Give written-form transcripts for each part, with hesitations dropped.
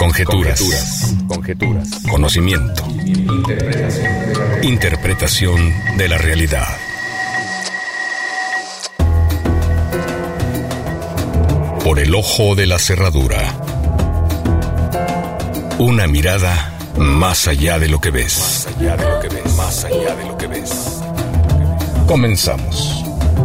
Conjeturas. Conocimiento. Interpretación de la realidad. Por el ojo de la cerradura. Una mirada más allá de lo que ves. Más allá de lo que ves. Comenzamos.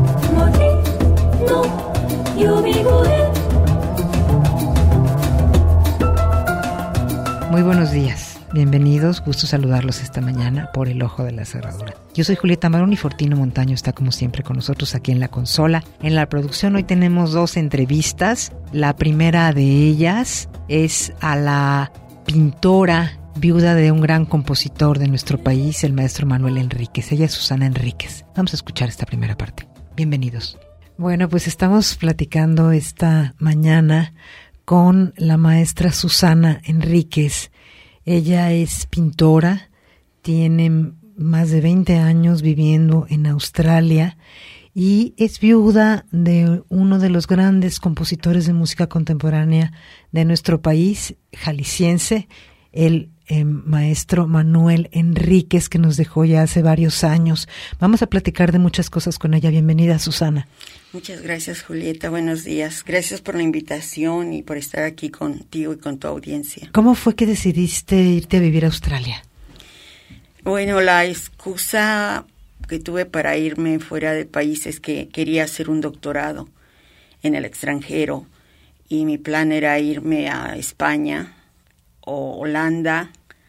Muy buenos días, bienvenidos, gusto saludarlos esta mañana por el ojo de la cerradura. Yo soy Julieta Marón y Fortino Montaño está como siempre con nosotros aquí en la consola. En la producción hoy tenemos 2 entrevistas. La primera de ellas es a la pintora, viuda de un gran compositor de nuestro país, el maestro Manuel Enríquez. Ella es Susana Enríquez. Vamos a escuchar esta primera parte. Bienvenidos. Bueno, pues estamos platicando esta mañana con la maestra Susana Enríquez. Ella es pintora, tiene más de 20 años viviendo en Australia y es viuda de uno de los grandes compositores de música contemporánea de nuestro país, jalisciense, el maestro Manuel Enríquez, que nos dejó ya hace varios años. Vamos a platicar de muchas cosas con ella. Bienvenida, Susana. Muchas gracias, Julieta. Buenos días. Gracias por la invitación y por estar aquí contigo y con tu audiencia. ¿Cómo fue que decidiste irte a vivir a Australia? Bueno, la excusa que tuve para irme fuera del país es que quería hacer un doctorado en el extranjero y mi plan era irme a España o Holanda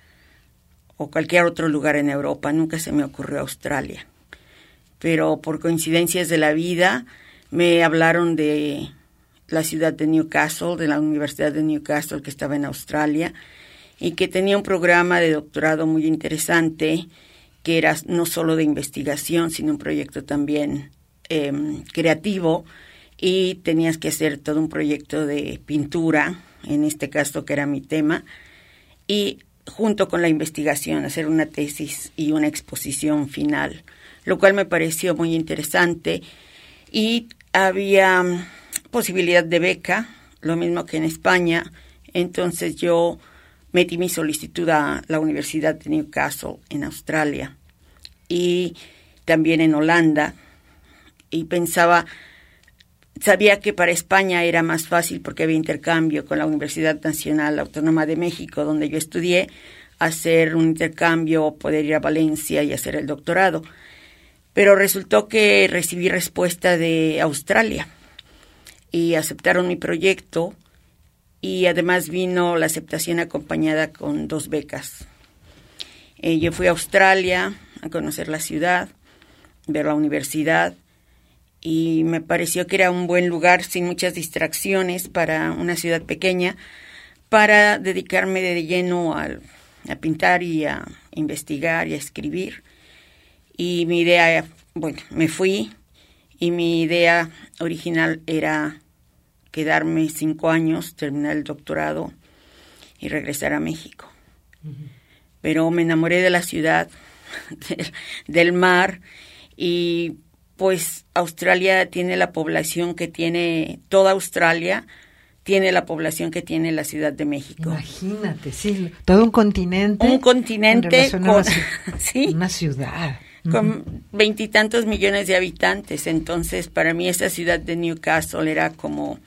o cualquier otro lugar en Europa. Nunca se me ocurrió Australia. Pero por coincidencias de la vida me hablaron de la ciudad de Newcastle, de la Universidad de Newcastle que estaba en Australia y que tenía un programa de doctorado muy interesante que era no solo de investigación, sino un proyecto también creativo y tenías que hacer todo un proyecto de pintura, en este caso que era mi tema, y junto con la investigación hacer una tesis y una exposición final, lo cual me pareció muy interesante y había posibilidad de beca, lo mismo que en España. Entonces yo metí mi solicitud a la Universidad de Newcastle en Australia y también en Holanda y sabía que para España era más fácil porque había intercambio con la Universidad Nacional Autónoma de México, donde yo estudié, hacer un intercambio, poder ir a Valencia y hacer el doctorado. Pero resultó que recibí respuesta de Australia y aceptaron mi proyecto y además vino la aceptación acompañada con 2 becas. Yo fui a Australia a conocer la ciudad, ver la universidad, y me pareció que era un buen lugar sin muchas distracciones para una ciudad pequeña para dedicarme de lleno a pintar y a investigar y a escribir. Y mi idea, me fui y mi idea original era quedarme 5 años, terminar el doctorado y regresar a México. Uh-huh. Pero me enamoré de la ciudad, del mar y pues Australia tiene la población que tiene, toda Australia tiene la población que tiene la Ciudad de México. Imagínate, sí, todo un continente. Un continente con sí, una ciudad. Con 20 y tantos millones de habitantes. Entonces, para mí esa ciudad de Newcastle era como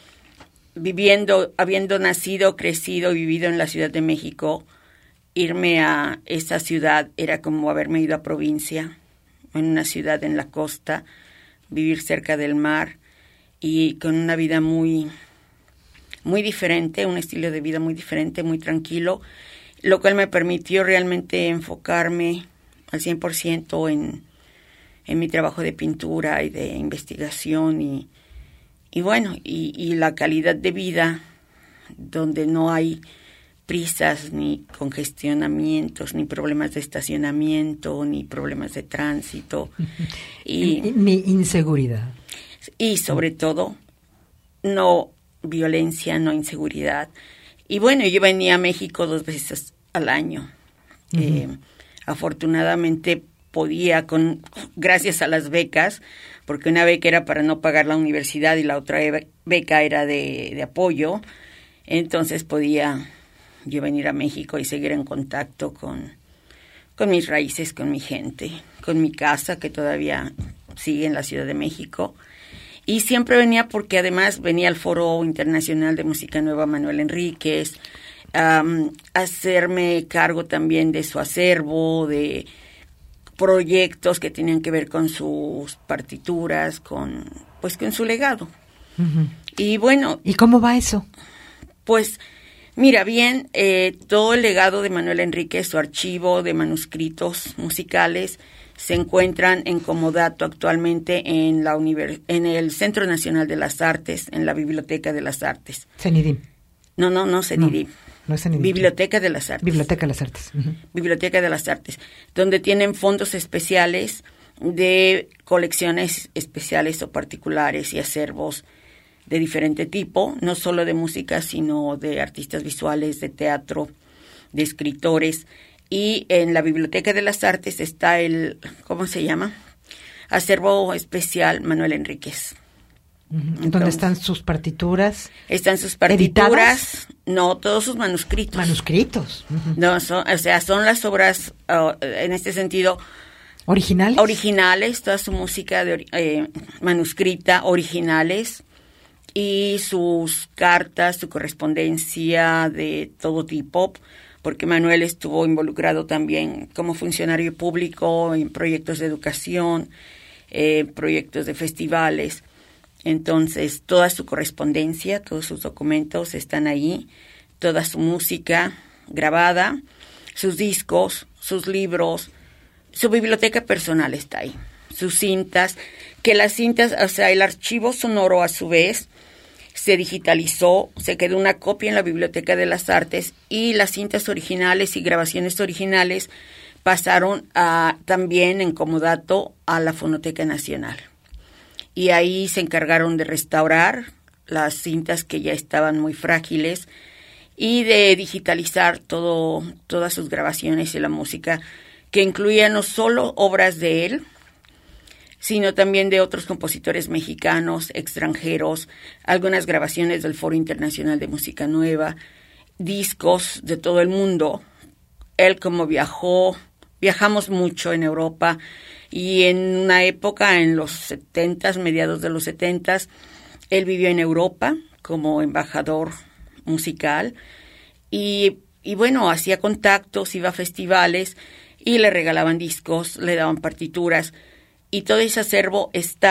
habiendo nacido, crecido y vivido en la Ciudad de México, irme a esa ciudad era como haberme ido a provincia, en una ciudad en la costa, vivir cerca del mar y con una vida muy, muy diferente, un estilo de vida muy diferente, muy tranquilo, lo cual me permitió realmente enfocarme al 100% en mi trabajo de pintura y de investigación y la calidad de vida donde no hay prisas, ni congestionamientos, ni problemas de estacionamiento, ni problemas de tránsito. Ni inseguridad. Y sobre todo, no violencia, no inseguridad. Y bueno, yo venía a México 2 veces al año. Uh-huh. Afortunadamente podía, gracias a las becas, porque una beca era para no pagar la universidad y la otra beca era de apoyo, entonces podía yo venir a México y seguir en contacto con mis raíces, con mi gente, con mi casa, que todavía sigue en la Ciudad de México. Y siempre venía porque además venía al Foro Internacional de Música Nueva Manuel Enríquez, hacerme cargo también de su acervo, de proyectos que tenían que ver con sus partituras, con su legado. Uh-huh. Y bueno... ¿Y cómo va eso? Pues, mira, bien, todo el legado de Manuel Enríquez, su archivo de manuscritos musicales, se encuentran en comodato actualmente en el Centro Nacional de las Artes, en la Biblioteca de las Artes. CENIDIM. No, CENIDIM. No es CENIDIM. Biblioteca de las Artes. Biblioteca de las Artes. Uh-huh. Biblioteca de las Artes, donde tienen fondos especiales de colecciones especiales o particulares y acervos de diferente tipo, no solo de música, sino de artistas visuales, de teatro, de escritores. Y en la Biblioteca de las Artes está el, ¿cómo se llama? Acervo especial Manuel Enríquez. Uh-huh. ¿Dónde están sus partituras? Están sus partituras. ¿Editadas? No, todos sus manuscritos. Manuscritos. Uh-huh. No, son las obras, en este sentido... ¿Originales? Originales, toda su música manuscrita, originales. Y sus cartas, su correspondencia de todo tipo, porque Manuel estuvo involucrado también como funcionario público en proyectos de educación, proyectos de festivales. Entonces, toda su correspondencia, todos sus documentos están ahí, toda su música grabada, sus discos, sus libros, su biblioteca personal está ahí, sus cintas, que las cintas, o sea, el archivo sonoro a su vez se digitalizó, se quedó una copia en la Biblioteca de las Artes y las cintas originales y grabaciones originales pasaron también en comodato a la Fonoteca Nacional. Y ahí se encargaron de restaurar las cintas que ya estaban muy frágiles y de digitalizar todas sus grabaciones y la música, que incluía no solo obras de él, sino también de otros compositores mexicanos, extranjeros, algunas grabaciones del Foro Internacional de Música Nueva, discos de todo el mundo. Él como viajamos mucho en Europa, y en una época, en los 70s, mediados de los 70s, él vivió en Europa como embajador musical y bueno, hacía contactos, iba a festivales y le regalaban discos, le daban partituras. Y todo ese acervo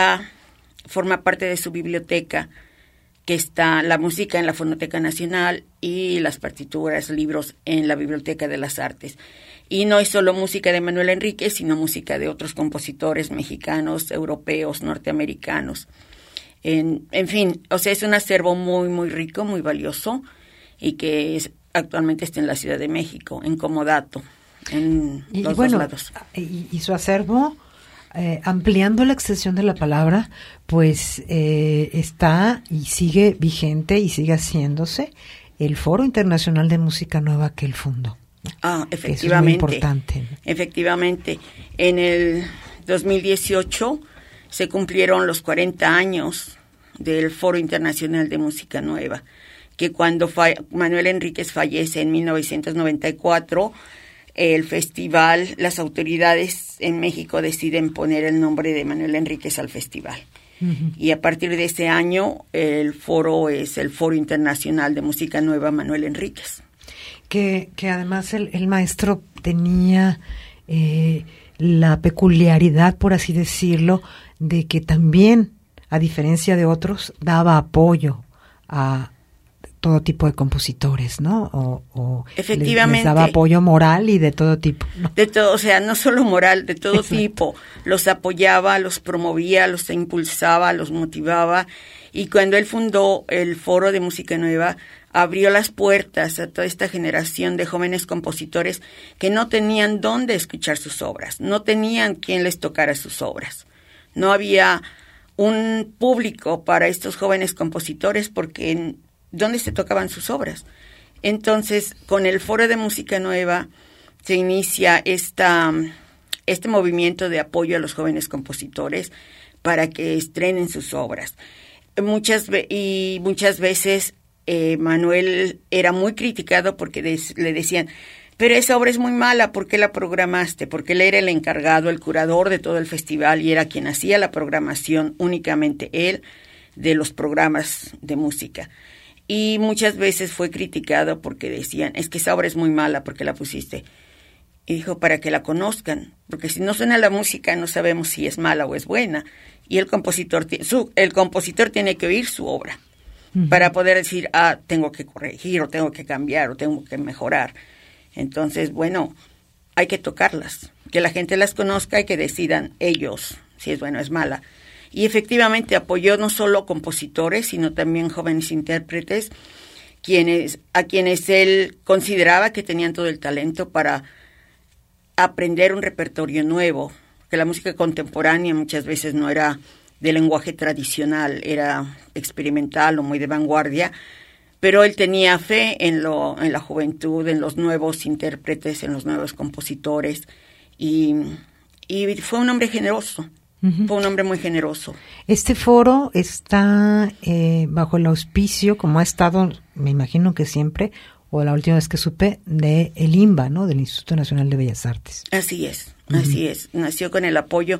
forma parte de su biblioteca, que está la música en la Fonoteca Nacional y las partituras, libros en la Biblioteca de las Artes. Y no es solo música de Manuel Enríquez, sino música de otros compositores mexicanos, europeos, norteamericanos. En fin, o sea, es un acervo muy, muy rico, muy valioso, y que actualmente está en la Ciudad de México, en comodato, en los dos lados. Y su acervo... ampliando la extensión de la palabra, pues está y sigue vigente y sigue haciéndose el Foro Internacional de Música Nueva que él fundó. Efectivamente. Eso es muy importante. Efectivamente. En el 2018 se cumplieron los 40 años del Foro Internacional de Música Nueva, que cuando Manuel Enríquez fallece en 1994, el festival, las autoridades en México deciden poner el nombre de Manuel Enríquez al festival. Uh-huh. Y a partir de ese año, el foro es el Foro Internacional de Música Nueva Manuel Enríquez. Que además el maestro tenía la peculiaridad, por así decirlo, de que también, a diferencia de otros, daba apoyo a todo tipo de compositores, ¿no? Efectivamente. Les daba apoyo moral y de todo tipo, ¿no? De todo, o sea, no solo moral, de todo tipo. Los apoyaba, los promovía, los impulsaba, los motivaba. Y cuando él fundó el Foro de Música Nueva, abrió las puertas a toda esta generación de jóvenes compositores que no tenían dónde escuchar sus obras, no tenían quien les tocara sus obras. No había un público para estos jóvenes compositores porque ¿dónde se tocaban sus obras? Entonces, con el Foro de Música Nueva se inicia este movimiento de apoyo a los jóvenes compositores para que estrenen sus obras. Muchas veces Manuel era muy criticado porque le decían, pero esa obra es muy mala, ¿por qué la programaste? Porque él era el encargado, el curador de todo el festival y era quien hacía la programación, únicamente él, de los programas de música. Y muchas veces fue criticado porque decían, es que esa obra es muy mala, ¿por qué la pusiste? Y dijo, para que la conozcan, porque si no suena la música no sabemos si es mala o es buena. Y el compositor tiene que oír su obra para poder decir, tengo que corregir, o tengo que cambiar, o tengo que mejorar. Entonces, bueno, hay que tocarlas, que la gente las conozca y que decidan ellos si es buena o es mala. Y efectivamente apoyó no solo compositores, sino también jóvenes intérpretes, a quienes él consideraba que tenían todo el talento para aprender un repertorio nuevo, que la música contemporánea muchas veces no era de lenguaje tradicional, era experimental o muy de vanguardia, pero él tenía fe en la juventud, en los nuevos intérpretes, en los nuevos compositores, y fue un hombre generoso, fue un hombre muy generoso. Este foro está bajo el auspicio, como ha estado, me imagino que siempre, o la última vez que supe, de el INBA, ¿no? Del Instituto Nacional de Bellas Artes. Así es. Nació con el apoyo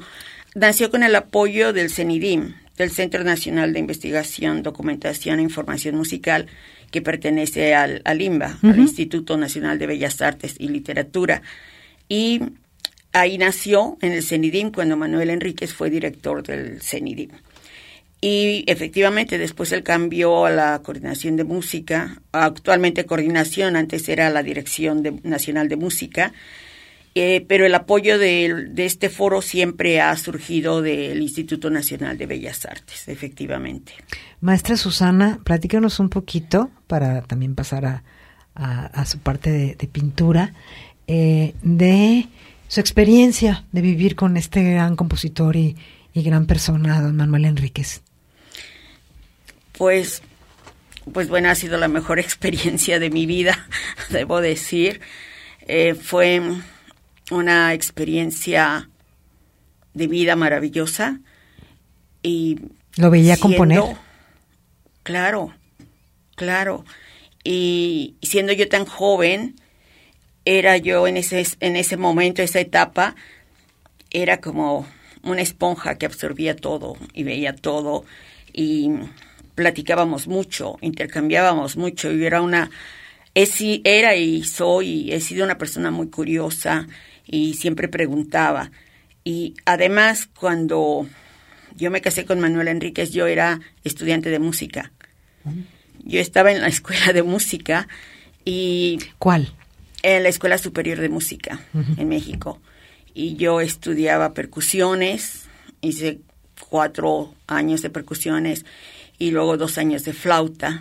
del CENIDIM, del Centro Nacional de Investigación, Documentación e Información Musical, que pertenece al INBA, al Instituto Nacional de Bellas Artes y Literatura. Y ahí nació, en el CENIDIM, cuando Manuel Enríquez fue director del CENIDIM. Y efectivamente después él cambió a la coordinación de música, actualmente coordinación, antes era la Dirección Nacional de Música, pero el apoyo de este foro siempre ha surgido del Instituto Nacional de Bellas Artes, efectivamente. Maestra Susana, platícanos un poquito, para también pasar a su parte de pintura, de su experiencia de vivir con este gran compositor y gran persona, don Manuel Enríquez. Pues bueno, ha sido la mejor experiencia de mi vida, debo decir. Fue una experiencia de vida maravillosa. Y ¿lo veía componer? Claro. Y siendo yo tan joven, era yo en ese momento, esa etapa, era como una esponja que absorbía todo y veía todo y platicábamos mucho, intercambiábamos mucho. Y he sido una persona muy curiosa y siempre preguntaba. Y además, cuando yo me casé con Manuel Enríquez, yo era estudiante de música. Yo estaba en la escuela de música y... ¿Cuál? En la Escuela Superior de Música en México. Y yo estudiaba percusiones, hice 4 años de percusiones y luego 2 años de flauta.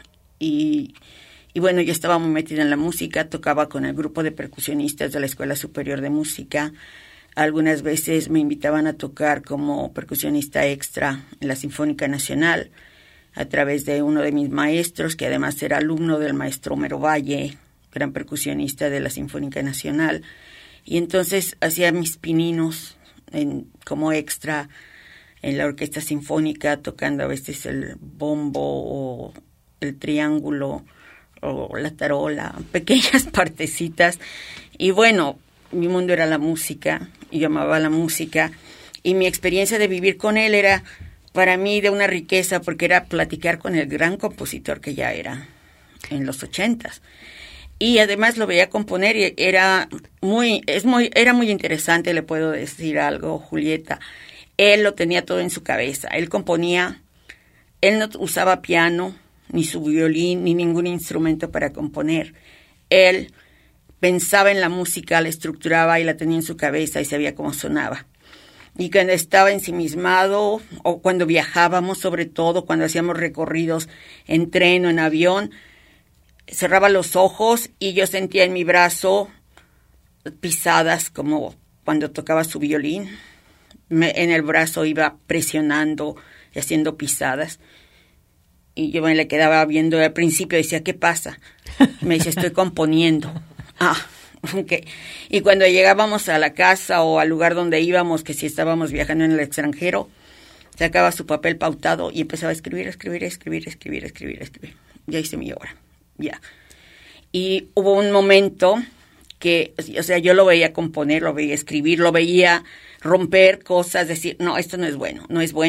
Y bueno, yo estaba muy metida en la música, tocaba con el grupo de percusionistas de la Escuela Superior de Música. Algunas veces me invitaban a tocar como percusionista extra en la Sinfónica Nacional a través de uno de mis maestros, que además era alumno del maestro Homero Valle, gran percusionista de la Sinfónica Nacional. Y entonces hacía mis pininos como extra en la orquesta sinfónica, tocando a veces el bombo o el triángulo o la tarola, pequeñas partecitas. Y bueno, mi mundo era la música, y yo amaba la música. Y mi experiencia de vivir con él era para mí de una riqueza, porque era platicar con el gran compositor que ya era en los 80s. Y además lo veía componer y era muy interesante. Le puedo decir algo, Julieta. Él lo tenía todo en su cabeza. Él componía, él no usaba piano, ni su violín, ni ningún instrumento para componer. Él pensaba en la música, la estructuraba y la tenía en su cabeza y sabía cómo sonaba. Y cuando estaba ensimismado, o cuando viajábamos, sobre todo cuando hacíamos recorridos en tren o en avión, cerraba los ojos y yo sentía en mi brazo pisadas como cuando tocaba su violín. En el brazo iba presionando y haciendo pisadas. Y yo me le quedaba viendo. Al principio decía, ¿qué pasa? Me dice, estoy componiendo. Okay. Y cuando llegábamos a la casa o al lugar donde íbamos, que si estábamos viajando en el extranjero, sacaba su papel pautado y empezaba a escribir. ya hice mi obra, ya. Y hubo un momento que, o sea, yo lo veía componer, lo veía escribir, lo veía romper cosas, decir, no, esto no es bueno,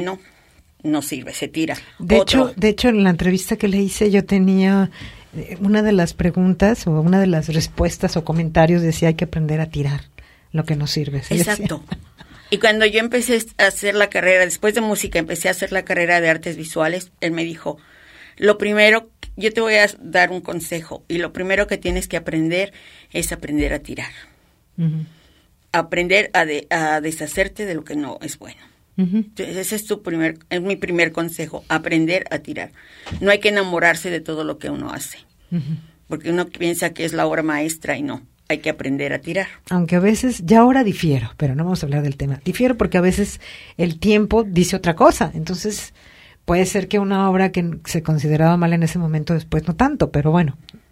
no sirve, se tira. De hecho, en la entrevista que le hice yo tenía una de las preguntas o una de las respuestas o comentarios decía hay que aprender a tirar lo que no sirve. Exacto. Y cuando yo empecé a hacer la carrera, después de música, empecé a hacer la carrera de artes visuales, él me dijo, lo primero, yo te voy a dar un consejo, y lo primero que tienes que aprender es aprender a tirar. Uh-huh. Aprender a deshacerte de lo que no es bueno. Uh-huh. Entonces, ese es mi primer consejo, aprender a tirar. No hay que enamorarse de todo lo que uno hace, uh-huh, porque uno piensa que es la obra maestra y no. Hay que aprender a tirar. Aunque a veces, ya ahora difiero, pero no vamos a hablar del tema. Difiero porque a veces el tiempo dice otra cosa. Entonces, puede ser que una obra que se consideraba mal en ese momento, después no tanto, pero bueno.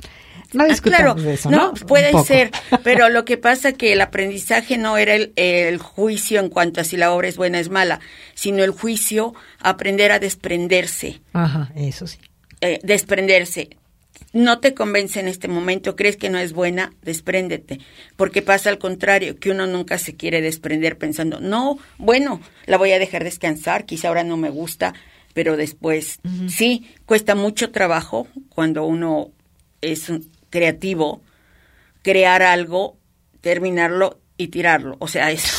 No discutamos claro, de eso, ¿no? Puede ser, pero lo que pasa que el aprendizaje no era el juicio en cuanto a si la obra es buena o es mala, sino el juicio, aprender a desprenderse. Ajá, eso sí. Desprenderse. No te convence en este momento, crees que no es buena, despréndete, porque pasa al contrario, que uno nunca se quiere desprender pensando, no, bueno, la voy a dejar descansar, quizá ahora no me gusta, pero después, uh-huh, sí, cuesta mucho trabajo cuando uno es creativo, crear algo, terminarlo y tirarlo, o sea, eso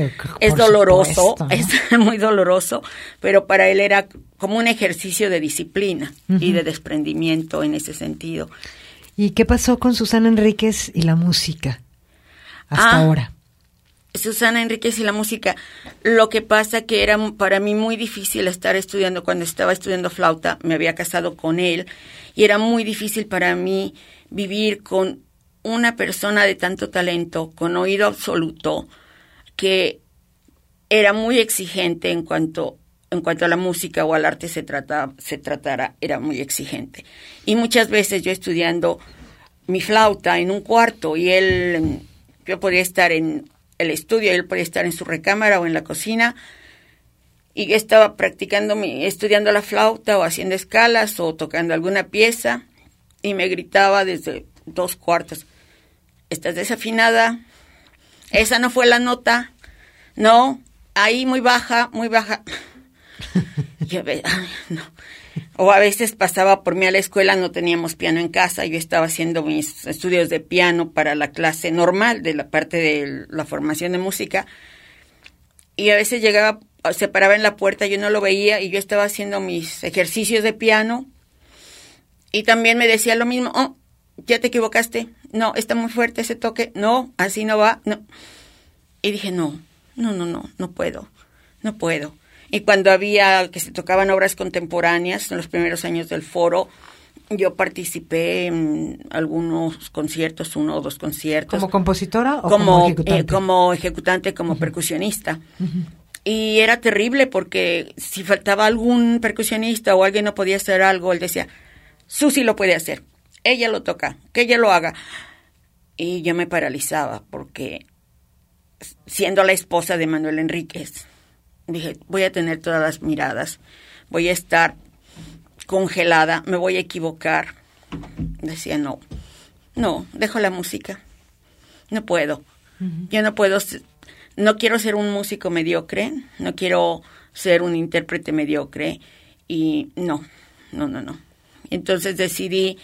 es doloroso, supuesto, ¿no? Es muy doloroso, pero para él era como un ejercicio de disciplina, uh-huh, y de desprendimiento en ese sentido. ¿Y qué pasó con Susana Enríquez y la música hasta ahora? Susana Enríquez y la música, lo que pasa que era para mí muy difícil estar estudiando, cuando estaba estudiando flauta, me había casado con él, y era muy difícil para mí vivir con una persona de tanto talento, con oído absoluto, que era muy exigente en cuanto a la música o al arte se tratara, era muy exigente. Y muchas veces yo estudiando mi flauta en un cuarto y yo podía estar en el estudio, él podía estar en su recámara o en la cocina, y yo estaba estudiando la flauta o haciendo escalas o tocando alguna pieza, y me gritaba desde 2 cuartos, estás desafinada, esa no fue la nota, no, ahí muy baja. Yo, no. O a veces pasaba por mí a la escuela, no teníamos piano en casa, yo estaba haciendo mis estudios de piano para la clase normal de la parte de la formación de música, y a veces llegaba, se paraba en la puerta, yo no lo veía y yo estaba haciendo mis ejercicios de piano, y también me decía lo mismo, oh, ya te equivocaste, no, está muy fuerte ese toque, no, así no va, no. Y dije, no puedo. Y cuando había que se tocaban obras contemporáneas, en los primeros años del foro, yo participé en algunos conciertos, 1 o 2 conciertos. ¿Como compositora o como ejecutante? Como ejecutante, como uh-huh, percusionista. Uh-huh. Y era terrible porque si faltaba algún percusionista o alguien no podía hacer algo, él decía, Susi lo puede hacer, ella lo toca, que ella lo haga. Y yo me paralizaba porque, siendo la esposa de Manuel Enríquez, dije, voy a tener todas las miradas, voy a estar congelada, me voy a equivocar. Decía, no, dejo la música, no puedo. Uh-huh. Yo no quiero ser un músico mediocre, no quiero ser un intérprete mediocre, y no. Entonces decidí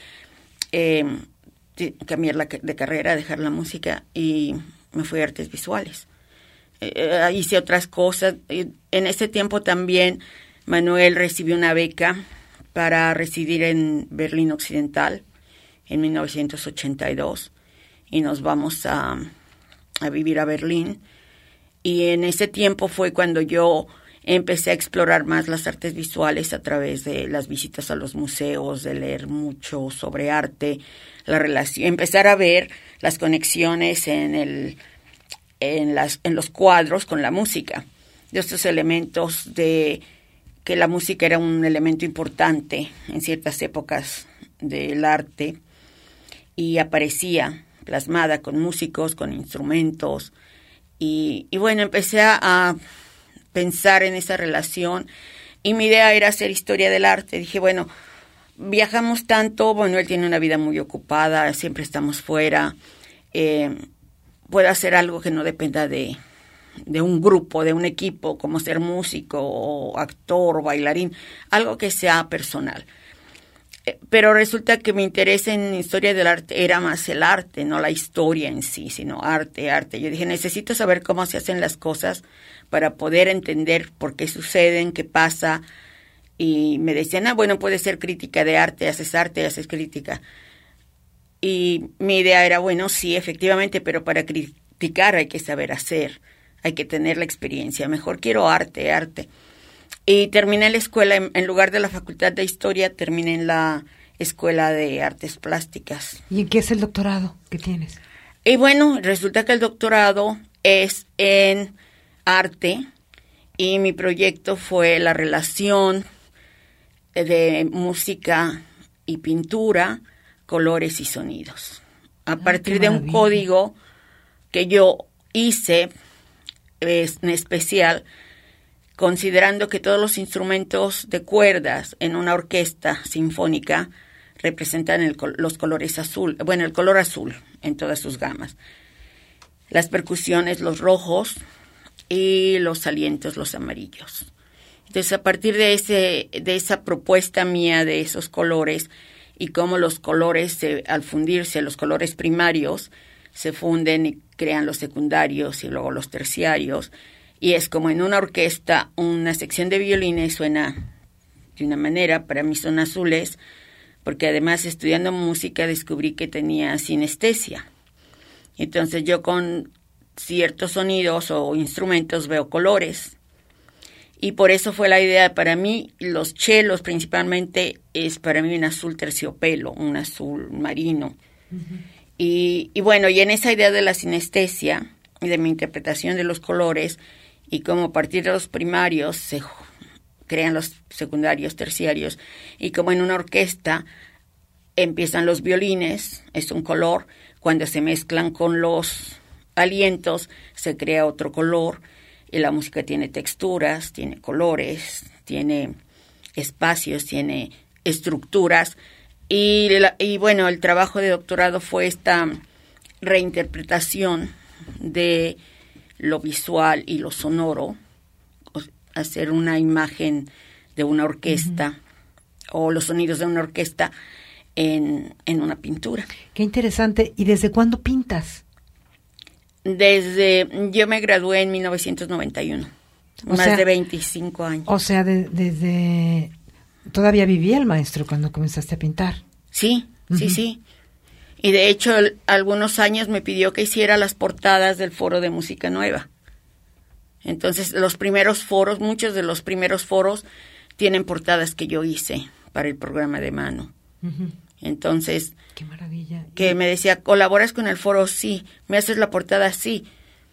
cambiar de carrera, dejar la música, y me fui a artes visuales. Hice otras cosas. En ese tiempo también Manuel recibió una beca para residir en Berlín Occidental en 1982 y nos vamos a vivir a Berlín, y en ese tiempo fue cuando yo empecé a explorar más las artes visuales a través de las visitas a los museos, de leer mucho sobre arte, la relación, empezar a ver las conexiones en los cuadros con la música, de estos elementos de que la música era un elemento importante en ciertas épocas del arte, y aparecía plasmada con músicos, con instrumentos, y bueno, empecé a pensar en esa relación, y mi idea era hacer historia del arte. Dije, bueno, viajamos tanto, bueno, él tiene una vida muy ocupada, siempre estamos fuera. Puedo hacer algo que no dependa de un grupo, de un equipo, como ser músico o actor o bailarín, algo que sea personal. Pero resulta que mi interés en historia del arte era más el arte, no la historia en sí, sino arte. Yo dije, necesito saber cómo se hacen las cosas para poder entender por qué suceden, qué pasa. Y me decían, bueno, puede ser crítica de arte, haces crítica. Y mi idea era, bueno, sí, efectivamente, pero para criticar hay que saber hacer, hay que tener la experiencia. Mejor quiero arte. Y terminé la escuela, en lugar de la Facultad de Historia, terminé en la Escuela de Artes Plásticas. ¿Y en qué es el doctorado que tienes? Y bueno, resulta que el doctorado es en arte y mi proyecto fue la relación de música y pintura, colores y sonidos. A partir de un código que yo hice en especial, considerando que todos los instrumentos de cuerdas en una orquesta sinfónica representan los colores azul, bueno, el color azul en todas sus gamas. Las percusiones, los rojos, y los alientos, los amarillos. Entonces, a partir de esa propuesta mía de esos colores y cómo los colores, al fundirse, los colores primarios, se funden y crean los secundarios y luego los terciarios. Y es como en una orquesta, una sección de violines suena de una manera, para mí son azules, porque además estudiando música descubrí que tenía sinestesia. Entonces yo con ciertos sonidos o instrumentos veo colores. Y por eso fue la idea para mí, los chelos principalmente es para mí un azul terciopelo, un azul marino. Uh-huh. Y bueno, y en esa idea de la sinestesia y de mi interpretación de los colores y cómo a partir de los primarios se crean los secundarios, terciarios, y como en una orquesta empiezan los violines, es un color, cuando se mezclan con los alientos se crea otro color, y la música tiene texturas, tiene colores, tiene espacios, tiene estructuras. Y bueno, el trabajo de doctorado fue esta reinterpretación de lo visual y lo sonoro, hacer una imagen de una orquesta uh-huh. o los sonidos de una orquesta en una pintura. Qué interesante. ¿Y desde cuándo pintas? Yo me gradué en 1991, más de 25 años. O sea, desde... ¿Todavía vivía el maestro cuando comenzaste a pintar? Sí, uh-huh. sí. Y de hecho, algunos años me pidió que hiciera las portadas del Foro de Música Nueva. Entonces, muchos de los primeros foros tienen portadas que yo hice para el programa de mano. Uh-huh. Entonces, qué maravilla. Que me decía, ¿colaboras con el foro? Sí. ¿Me haces la portada? Sí.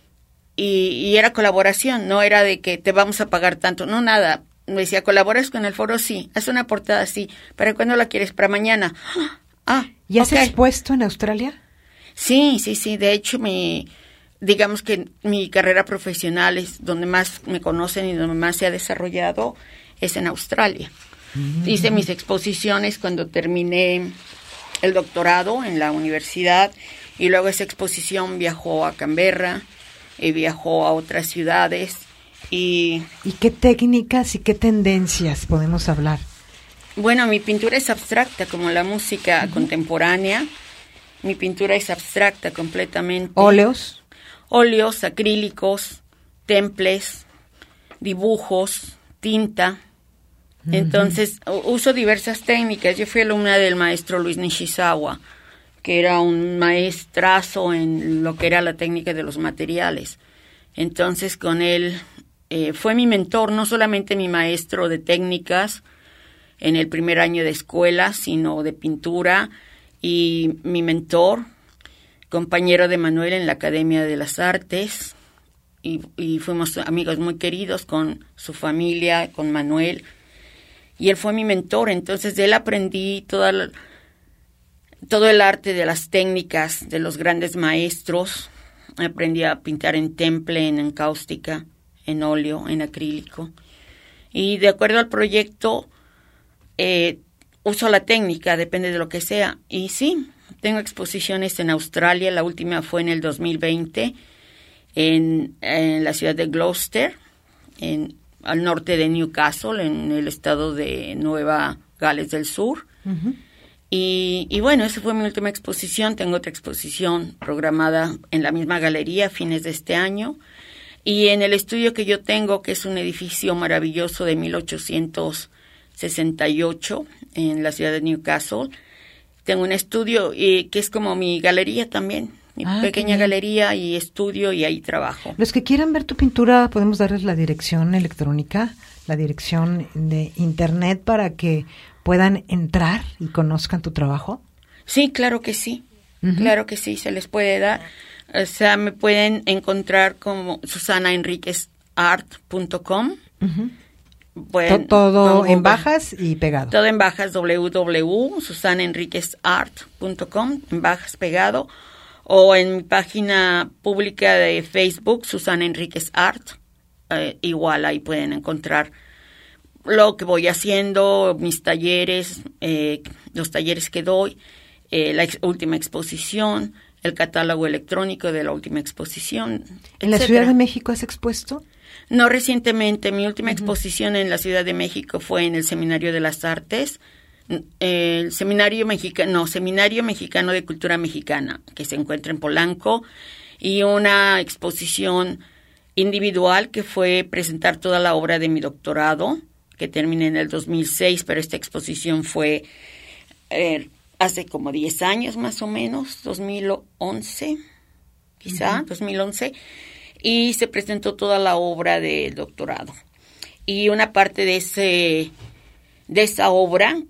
Y era colaboración, no era de que te vamos a pagar tanto, no, nada. Me decía, ¿colaboras con el foro? Sí. Haz una portada, sí. ¿Para cuándo la quieres? Para mañana. ¿Y has expuesto en Australia? Sí. De hecho, digamos que mi carrera profesional es donde más me conocen y donde más se ha desarrollado es en Australia. Mm-hmm. Hice mis exposiciones cuando terminé el doctorado en la universidad y luego esa exposición viajó a Canberra y viajó a otras ciudades. ¿Y qué técnicas y qué tendencias podemos hablar? Bueno, mi pintura es abstracta como la música uh-huh. contemporánea. Mi pintura es abstracta completamente. ¿Óleos? Óleos, acrílicos, temples, dibujos, tinta. Uh-huh. Entonces, uso diversas técnicas. Yo fui alumna del maestro Luis Nishizawa, que era un maestrazo en lo que era la técnica de los materiales. Entonces, con él fue mi mentor, no solamente mi maestro de técnicas en el primer año de escuela, sino de pintura, y mi mentor, compañero de Manuel en la Academia de las Artes, y fuimos amigos muy queridos con su familia, con Manuel, y él fue mi mentor. Entonces de él aprendí todo el arte de las técnicas de los grandes maestros. Aprendí a pintar en temple, en encáustica, en óleo, en acrílico. Y de acuerdo al proyecto, uso la técnica, depende de lo que sea. Y sí, tengo exposiciones en Australia, la última fue en el 2020 en la ciudad de Gloucester, al norte de Newcastle, en el estado de Nueva Gales del Sur. Uh-huh. Y bueno, esa fue mi última exposición. Tengo otra exposición programada en la misma galería a fines de este año. Y en el estudio que yo tengo, que es un edificio maravilloso de 1868 en la ciudad de Newcastle, tengo un estudio que es como mi galería también. Mi pequeña galería y estudio, y ahí trabajo. Los que quieran ver tu pintura, podemos darles la dirección electrónica, la dirección de internet para que puedan entrar y conozcan tu trabajo. Sí, claro que sí. Uh-huh. Claro que sí, se les puede dar. O sea, me pueden encontrar como susanaenriquezart.com. Uh-huh. Todo en bajas y pegado. Todo en bajas, www.susanaenriquezart.com, en bajas pegado. O en mi página pública de Facebook, Susana Enríquez Art, igual ahí pueden encontrar lo que voy haciendo, mis talleres, los talleres que doy, la última exposición, el catálogo electrónico de la última exposición, ¿En la Ciudad de México has expuesto? No, recientemente. Mi última exposición en la Ciudad de México fue en el Seminario de las Artes, el Seminario Mexicano de Cultura Mexicana, que se encuentra en Polanco, y una exposición individual que fue presentar toda la obra de mi doctorado, que terminé en el 2006, pero esta exposición fue hace como 10 años más o menos, 2011, quizá, 2011, y se presentó toda la obra del doctorado. Y una parte de esa obra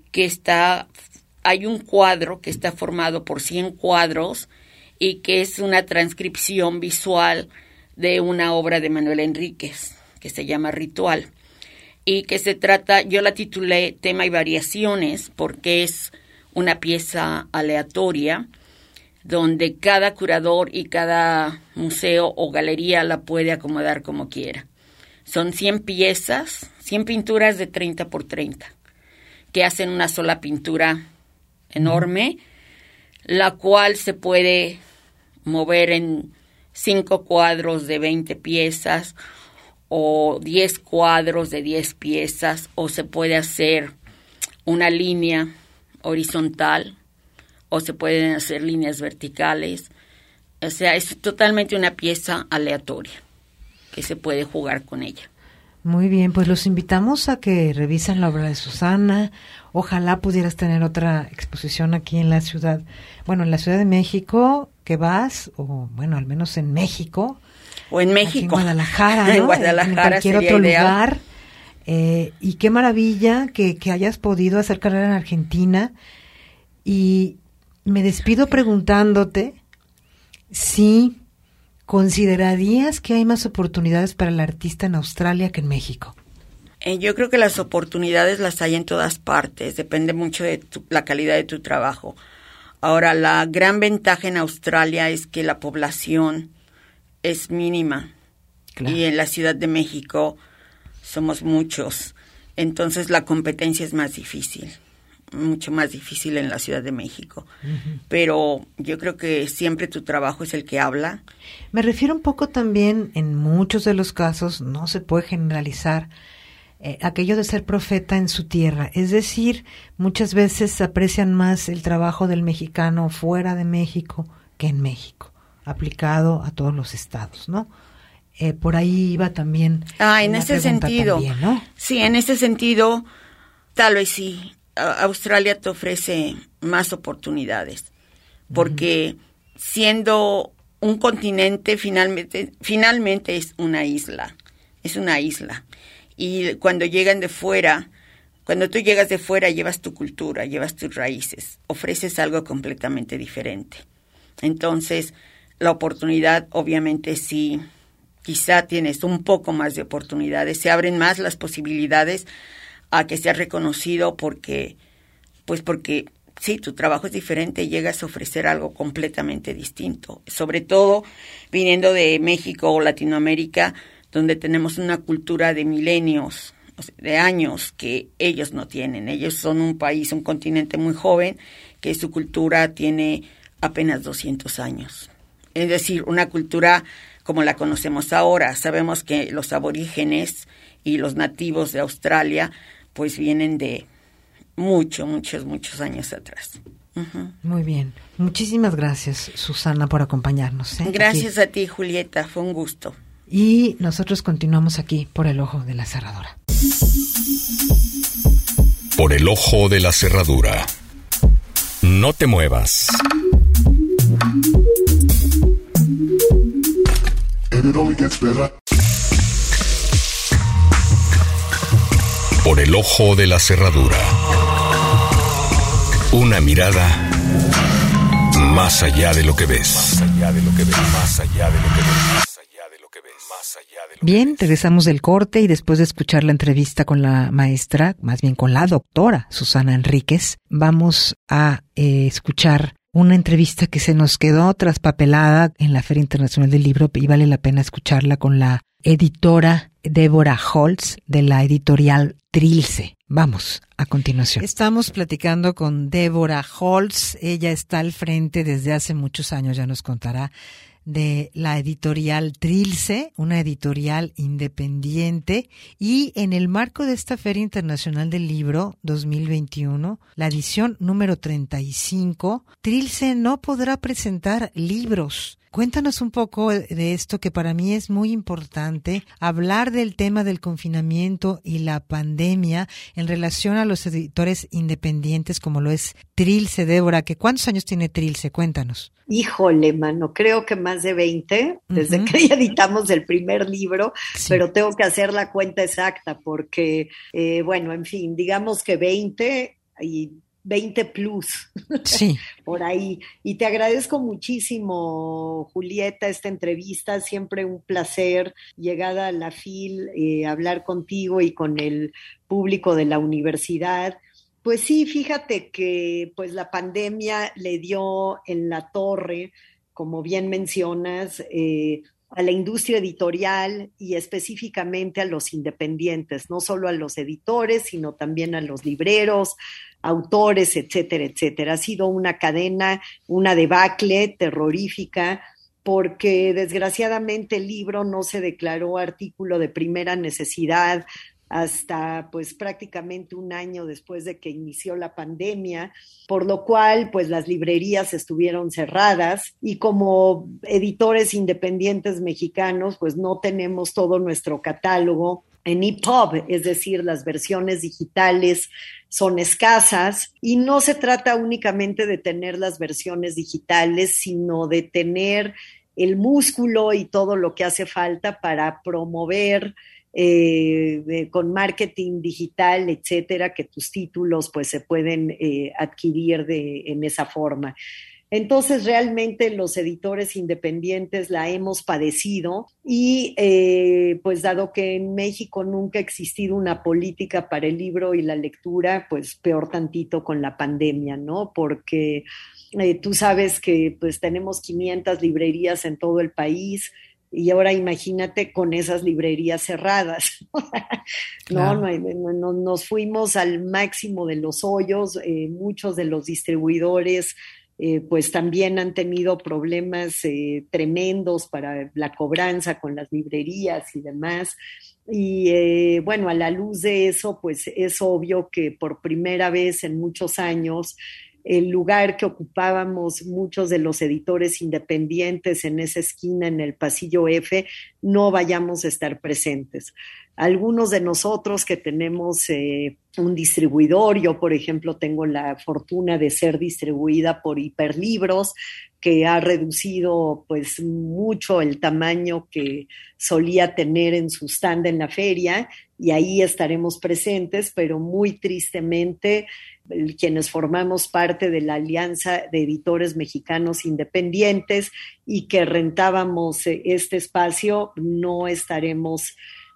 hay un cuadro que está formado por 100 cuadros y que es una transcripción visual de una obra de Manuel Enríquez que se llama Ritual, y que se trata, yo la titulé Tema y Variaciones porque es una pieza aleatoria donde cada curador y cada museo o galería la puede acomodar como quiera. Son 100 piezas, 100 pinturas de 30 por 30. Que hacen una sola pintura enorme, la cual se puede mover en 5 cuadros de 20 piezas o 10 cuadros de 10 piezas, o se puede hacer una línea horizontal o se pueden hacer líneas verticales. O sea, es totalmente una pieza aleatoria que se puede jugar con ella. Muy bien, pues los invitamos a que revisen la obra de Susana. Ojalá pudieras tener otra exposición aquí en la ciudad, en la Ciudad de México, que vas, o al menos en México. O en México. En Guadalajara, ¿no? En Guadalajara, en cualquier otro ideal. lugar. Y qué maravilla que hayas podido hacer carrera en Argentina. Y me despido preguntándote si ¿considerarías que hay más oportunidades para el artista en Australia que en México? Yo creo que las oportunidades las hay en todas partes, depende mucho de la calidad de tu trabajo. Ahora, la gran ventaja en Australia es que la población es mínima. Claro. Y en la Ciudad de México somos muchos, entonces la competencia es más difícil. Mucho más difícil en la Ciudad de México. Uh-huh. Pero yo creo que siempre tu trabajo es el que habla. Me refiero un poco también, en muchos de los casos, no se puede generalizar aquello de ser profeta en su tierra. Es decir, muchas veces aprecian más el trabajo del mexicano fuera de México que en México, aplicado a todos los estados, ¿no? Por ahí iba también. En ese sentido. También, ¿no? Sí, en ese sentido, tal vez sí. Australia te ofrece más oportunidades, porque siendo un continente finalmente es una isla, y cuando llegan de fuera, cuando tú llegas de fuera llevas tu cultura, llevas tus raíces, ofreces algo completamente diferente. Entonces, la oportunidad obviamente sí, quizá tienes un poco más de oportunidades, se abren más las posibilidades a que seas reconocido porque sí, tu trabajo es diferente y llegas a ofrecer algo completamente distinto. Sobre todo viniendo de México o Latinoamérica, donde tenemos una cultura de milenios de años que ellos no tienen. Ellos son un país, un continente muy joven, que su cultura tiene apenas 200 años. Es decir, una cultura como la conocemos ahora. Sabemos que los aborígenes y los nativos de Australia pues vienen de muchos años atrás. Uh-huh. Muy bien. Muchísimas gracias, Susana, por acompañarnos. Gracias aquí a ti, Julieta. Fue un gusto. Y nosotros continuamos aquí por el ojo de la cerradura. Por el ojo de la cerradura. No te muevas. Por el ojo de la cerradura. Una mirada más allá de lo que ves. Más allá de lo que ves. Más allá de lo que ves. Más allá de lo que ves. Más allá de lo que ves. Bien, regresamos del corte y después de escuchar la entrevista con la maestra, más bien con la doctora Susana Enríquez, vamos a escuchar una entrevista que se nos quedó traspapelada en la Feria Internacional del Libro y vale la pena escucharla con la editora Débora Holtz de la editorial Trilce. Vamos, a continuación. Estamos platicando con Débora Holtz. Ella está al frente desde hace muchos años, ya nos contará, de la editorial Trilce, una editorial independiente, y en el marco de esta Feria Internacional del Libro 2021, la edición número 35, Trilce no podrá presentar libros. Cuéntanos un poco de esto, que para mí es muy importante, hablar del tema del confinamiento y la pandemia en relación a los editores independientes como lo es Trilce. Débora, ¿cuántos años tiene Trilce? Cuéntanos. Híjole, mano, creo que más de 20, desde que ya editamos el primer libro, sí. Pero tengo que hacer la cuenta exacta porque, bueno, en fin, digamos que 20 y 20 plus, sí. Por ahí. Y te agradezco muchísimo, Julieta, esta entrevista, siempre un placer, llegada a la FIL, hablar contigo y con el público de la universidad. Pues sí, fíjate que pues la pandemia le dio en la torre, como bien mencionas, a la industria editorial y específicamente a los independientes, no solo a los editores, sino también a los libreros, autores, etcétera, etcétera. Ha sido una cadena, una debacle terrorífica, porque desgraciadamente el libro no se declaró artículo de primera necesidad hasta pues prácticamente un año después de que inició la pandemia, por lo cual pues las librerías estuvieron cerradas y como editores independientes mexicanos pues no tenemos todo nuestro catálogo en EPUB, es decir, las versiones digitales son escasas y no se trata únicamente de tener las versiones digitales, sino de tener el músculo y todo lo que hace falta para promover con marketing digital, etcétera, que tus títulos pues se pueden adquirir en esa forma. Entonces realmente los editores independientes la hemos padecido y pues dado que en México nunca ha existido una política para el libro y la lectura, pues peor tantito con la pandemia, ¿no? Porque tú sabes que pues tenemos 500 librerías en todo el país. Y ahora imagínate con esas librerías cerradas, claro. No, nos fuimos al máximo de los hoyos, muchos de los distribuidores pues también han tenido problemas tremendos para la cobranza con las librerías y demás. Y bueno, a la luz de eso, pues es obvio que por primera vez en muchos años el lugar que ocupábamos muchos de los editores independientes en esa esquina, en el pasillo F, no vayamos a estar presentes. Algunos de nosotros que tenemos un distribuidor, yo por ejemplo tengo la fortuna de ser distribuida por Hiperlibros, que ha reducido pues mucho el tamaño que solía tener en su stand en la feria, y ahí estaremos presentes, pero muy tristemente quienes formamos parte de la Alianza de Editores Mexicanos Independientes y que rentábamos este espacio, no estaremos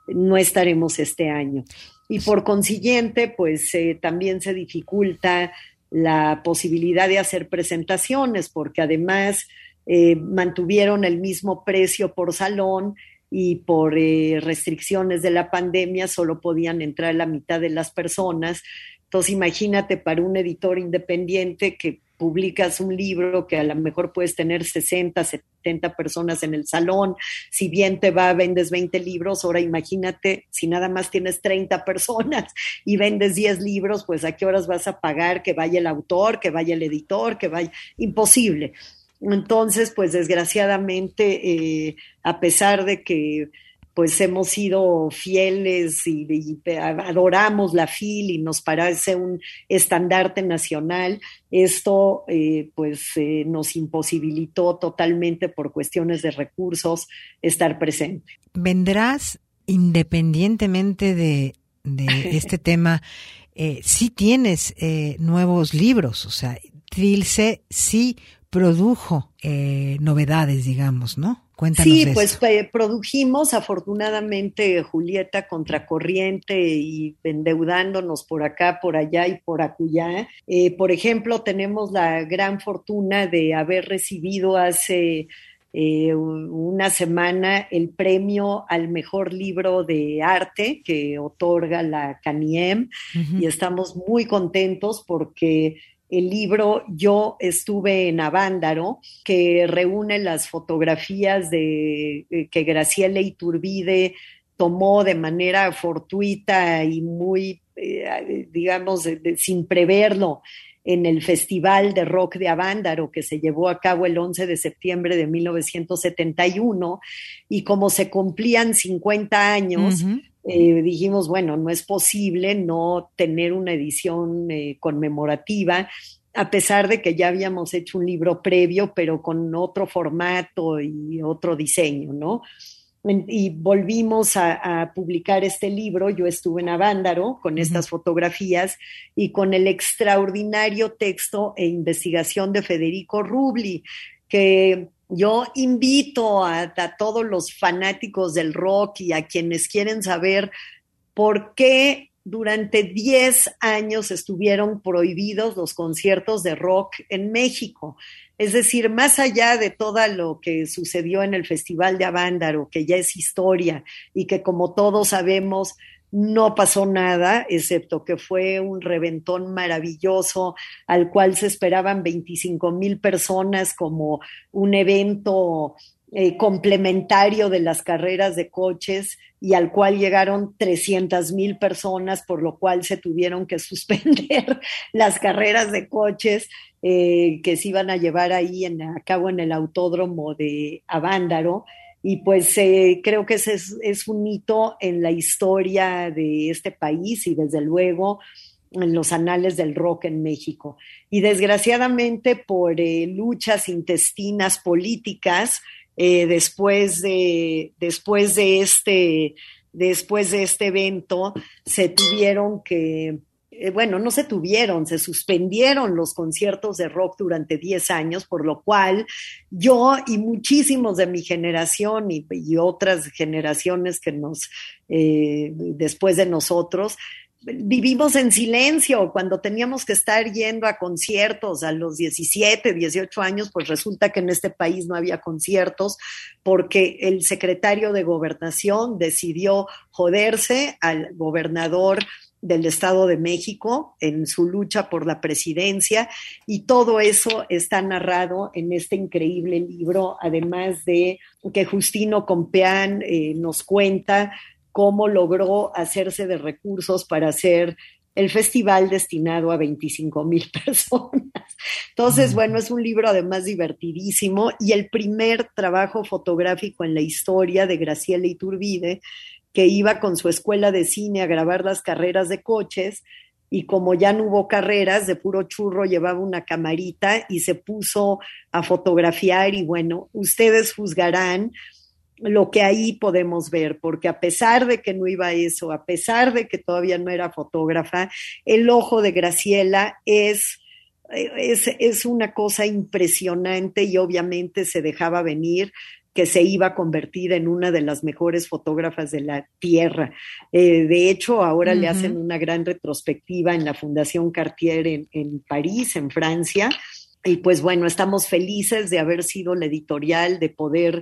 este año. Y por consiguiente, pues también se dificulta la posibilidad de hacer presentaciones, porque además mantuvieron el mismo precio por salón y por restricciones de la pandemia solo podían entrar la mitad de las personas. Entonces imagínate para un editor independiente que publicas un libro que a lo mejor puedes tener 60, 70 personas en el salón, si bien te va, vendes 20 libros, ahora imagínate si nada más tienes 30 personas y vendes 10 libros, pues a qué horas vas a pagar que vaya el autor, que vaya el editor, que vaya, imposible. Entonces, pues desgraciadamente, a pesar de que pues hemos sido fieles y adoramos la FIL y nos parece un estandarte nacional, esto nos imposibilitó totalmente por cuestiones de recursos estar presente. ¿Vendrás independientemente de este tema? Sí tienes nuevos libros, o sea, Trilce sí produjo novedades, digamos, ¿no? Cuéntanos sí, de pues eso. produjimos afortunadamente Julieta Contracorriente y endeudándonos por acá, por allá y por acullá. Por ejemplo, tenemos la gran fortuna de haber recibido hace una semana el premio al mejor libro de arte que otorga la CANIEM y estamos muy contentos porque el libro Yo estuve en Avándaro, que reúne las fotografías que Graciela Iturbide tomó de manera fortuita y muy, digamos, sin preverlo, en el Festival de Rock de Avándaro, que se llevó a cabo el 11 de septiembre de 1971, y como se cumplían 50 años, dijimos, bueno, no es posible no tener una edición conmemorativa, a pesar de que ya habíamos hecho un libro previo, pero con otro formato y otro diseño, ¿no? Y volvimos a publicar este libro, Yo estuve en Avándaro, con estas fotografías y con el extraordinario texto e investigación de Federico Rubli, que yo invito a todos los fanáticos del rock y a quienes quieren saber por qué durante 10 años estuvieron prohibidos los conciertos de rock en México. Es decir, más allá de todo lo que sucedió en el Festival de Avándaro, que ya es historia y que como todos sabemos no pasó nada, excepto que fue un reventón maravilloso al cual se esperaban 25,000 personas como un evento complementario de las carreras de coches y al cual llegaron 300,000 personas, por lo cual se tuvieron que suspender las carreras de coches que se iban a llevar ahí a cabo en el autódromo de Avándaro. Y pues creo que ese es un hito en la historia de este país y desde luego en los anales del rock en México. Y desgraciadamente por luchas intestinas políticas, después de este evento se tuvieron que se suspendieron los conciertos de rock durante 10 años, por lo cual yo y muchísimos de mi generación y otras generaciones que después de nosotros, vivimos en silencio cuando teníamos que estar yendo a conciertos a los 17, 18 años, pues resulta que en este país no había conciertos porque el secretario de Gobernación decidió joderse al gobernador del Estado de México en su lucha por la presidencia, y todo eso está narrado en este increíble libro, además de que Justino Compeán nos cuenta cómo logró hacerse de recursos para hacer el festival destinado a 25,000 personas. Entonces, bueno, es un libro además divertidísimo y el primer trabajo fotográfico en la historia de Graciela Iturbide, que iba con su escuela de cine a grabar las carreras de coches, y como ya no hubo carreras, de puro churro llevaba una camarita y se puso a fotografiar, y bueno, ustedes juzgarán lo que ahí podemos ver, porque a pesar de que no iba a eso, a pesar de que todavía no era fotógrafa, el ojo de Graciela es una cosa impresionante, y obviamente se dejaba venir que se iba a convertir en una de las mejores fotógrafas de la Tierra. De hecho, ahora le hacen una gran retrospectiva en la Fundación Cartier en París, en Francia, y pues bueno, estamos felices de haber sido la editorial, de poder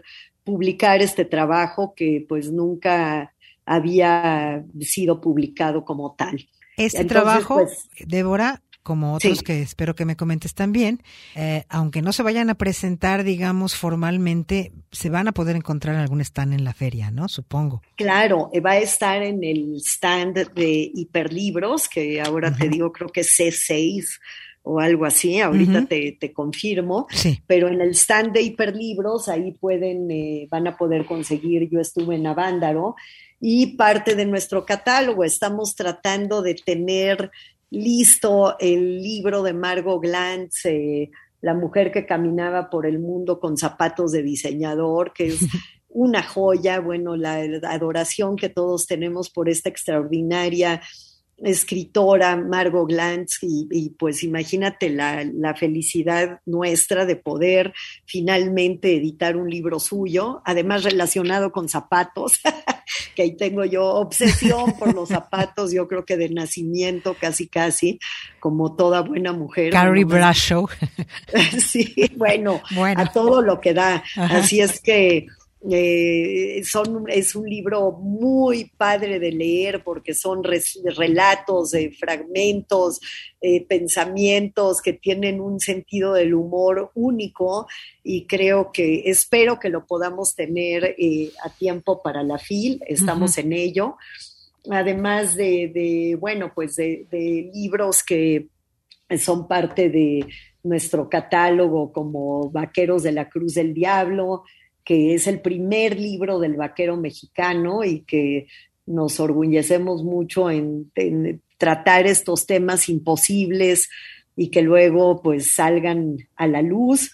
publicar este trabajo que pues nunca había sido publicado como tal. Este trabajo, pues, Débora, como otros sí, que espero que me comentes también, aunque no se vayan a presentar, digamos, formalmente, se van a poder encontrar en algún stand en la feria, ¿no? Supongo. Claro, va a estar en el stand de Hiperlibros, que ahora te digo, creo que es C6 o algo así, ahorita te confirmo, sí. Pero en el stand de Hiperlibros, ahí van a poder conseguir, yo estuve en Avándaro, y parte de nuestro catálogo, estamos tratando de tener listo el libro de Margot Glantz, La mujer que caminaba por el mundo con zapatos de diseñador, que es una joya, bueno, la adoración que todos tenemos por esta extraordinaria escritora Margot Glantz y pues imagínate la felicidad nuestra de poder finalmente editar un libro suyo, además relacionado con zapatos, que ahí tengo yo obsesión por los zapatos, yo creo que de nacimiento casi, como toda buena mujer. Carrie Bradshaw. Sí, bueno, a todo lo que da. Ajá. Así es que es un libro muy padre de leer porque son relatos, fragmentos, pensamientos que tienen un sentido del humor único y espero que lo podamos tener a tiempo para la FIL, estamos en ello, además de libros que son parte de nuestro catálogo como Vaqueros de la Cruz del Diablo, que es el primer libro del vaquero mexicano y que nos orgullecemos mucho en tratar estos temas imposibles y que luego pues salgan a la luz.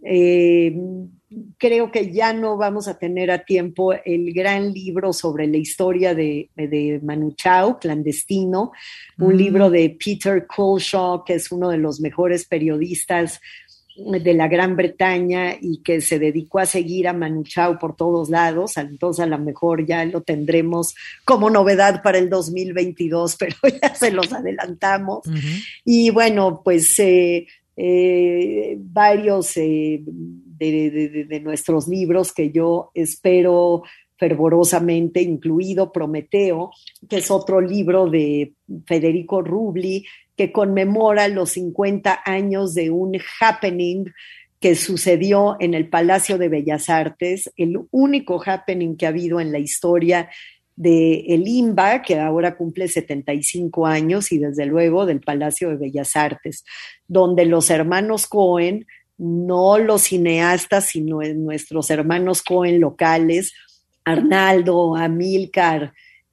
Creo que ya no vamos a tener a tiempo el gran libro sobre la historia de Manu Chao, Clandestino, un libro de Peter Coleshaw, que es uno de los mejores periodistas de la Gran Bretaña y que se dedicó a seguir a Manu Chao por todos lados, entonces a lo mejor ya lo tendremos como novedad para el 2022, pero ya se los adelantamos. Y bueno, pues varios de nuestros libros que yo espero fervorosamente, incluido Prometeo, que es otro libro de Federico Rubli, que conmemora los 50 años de un happening que sucedió en el Palacio de Bellas Artes, el único happening que ha habido en la historia del IMBA, que ahora cumple 75 años, y desde luego del Palacio de Bellas Artes, donde los hermanos Cohen, no los cineastas, sino nuestros hermanos Cohen locales, Arnaldo, Amílcar,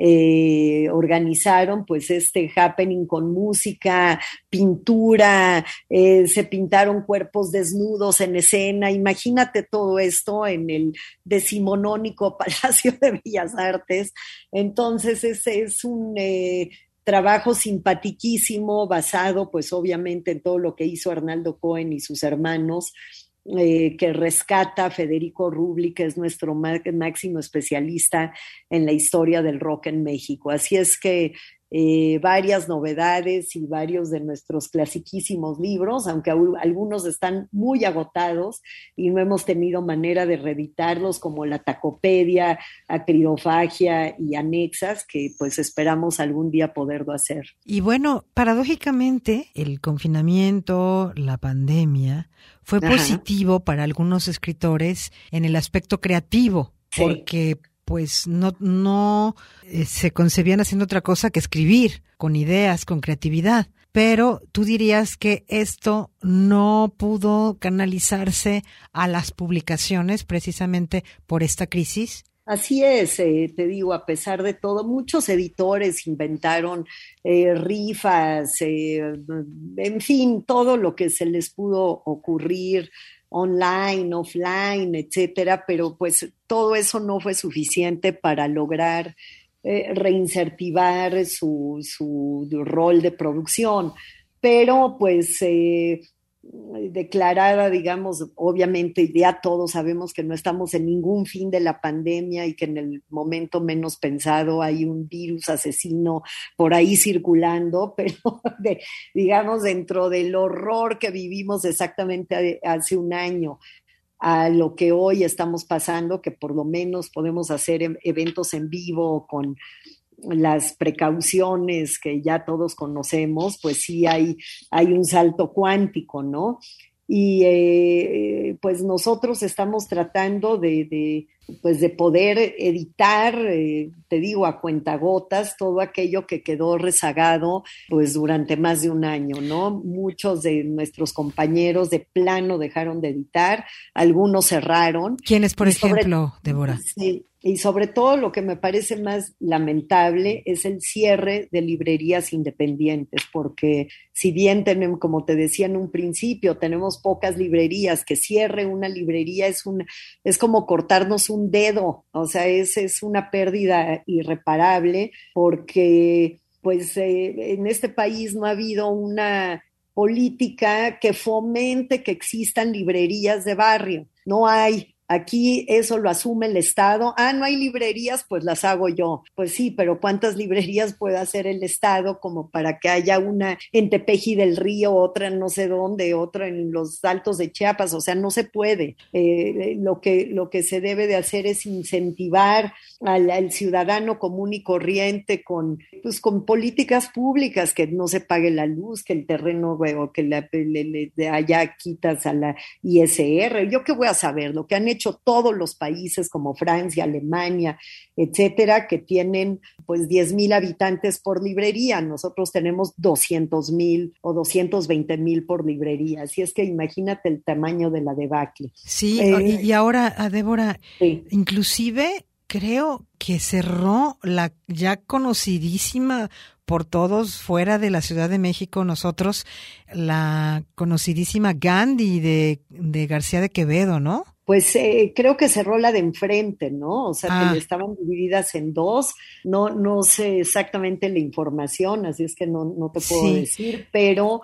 organizaron pues este happening con música, pintura, se pintaron cuerpos desnudos en escena, imagínate todo esto en el decimonónico Palacio de Bellas Artes. Entonces ese es un trabajo simpaticísimo, basado pues obviamente en todo lo que hizo Arnaldo Cohen y sus hermanos, que rescata Federico Rubli, que es nuestro máximo especialista en la historia del rock en México. Así es que varias novedades y varios de nuestros clasiquísimos libros, aunque algunos están muy agotados y no hemos tenido manera de reeditarlos, como La Tacopedia, Acridofagia y Anexas, que pues esperamos algún día poderlo hacer. Y bueno, paradójicamente, el confinamiento, la pandemia, fue positivo para algunos escritores en el aspecto creativo, sí, porque pues no se concebían haciendo otra cosa que escribir, con ideas, con creatividad. Pero tú dirías que esto no pudo canalizarse a las publicaciones precisamente por esta crisis. Así es, te digo, a pesar de todo, muchos editores inventaron rifas, en fin, todo lo que se les pudo ocurrir, online, offline, etcétera, pero pues todo eso no fue suficiente para lograr reincentivar su rol de producción. Pero pues declarada, digamos, obviamente ya todos sabemos que no estamos en ningún fin de la pandemia y que en el momento menos pensado hay un virus asesino por ahí circulando, pero digamos dentro del horror que vivimos exactamente hace un año, a lo que hoy estamos pasando, que por lo menos podemos hacer eventos en vivo con las precauciones que ya todos conocemos, pues sí hay un salto cuántico, ¿no? Y pues nosotros estamos tratando de poder editar, te digo, a cuentagotas, todo aquello que quedó rezagado pues durante más de un año, ¿no? Muchos de nuestros compañeros de plano dejaron de editar, algunos cerraron. ¿Quiénes, por ejemplo, Débora? Sí. Y sobre todo lo que me parece más lamentable es el cierre de librerías independientes, porque si bien tenemos, como te decía en un principio, tenemos pocas librerías, que cierre una librería es como cortarnos un dedo, o sea, es una pérdida irreparable, porque pues en este país no ha habido una política que fomente que existan librerías de barrio, no hay. Aquí eso lo asume el Estado. No hay librerías, pues las hago yo. Pues sí, pero ¿cuántas librerías puede hacer el Estado como para que haya una en Tepeji del Río, otra en no sé dónde, otra en los Altos de Chiapas? O sea, no se puede. Lo que se debe de hacer es incentivar al ciudadano común y corriente con políticas públicas, que no se pague la luz, que el terreno, o que le haya quitas a la ISR. ¿Yo qué voy a saber? Lo que han hecho todos los países como Francia, Alemania, etcétera, que tienen pues 10,000 habitantes por librería. Nosotros tenemos 200,000 o 220,000 por librería. Así es que imagínate el tamaño de la debacle. Sí, y ahora, Débora, sí. Inclusive creo que cerró la ya conocidísima por todos fuera de la Ciudad de México, nosotros, la conocidísima Gandhi de García de Quevedo, ¿no? Pues creo que cerró la de enfrente, ¿no? O sea, que estaban divididas en dos. No sé exactamente la información, así es que no te puedo decir, pero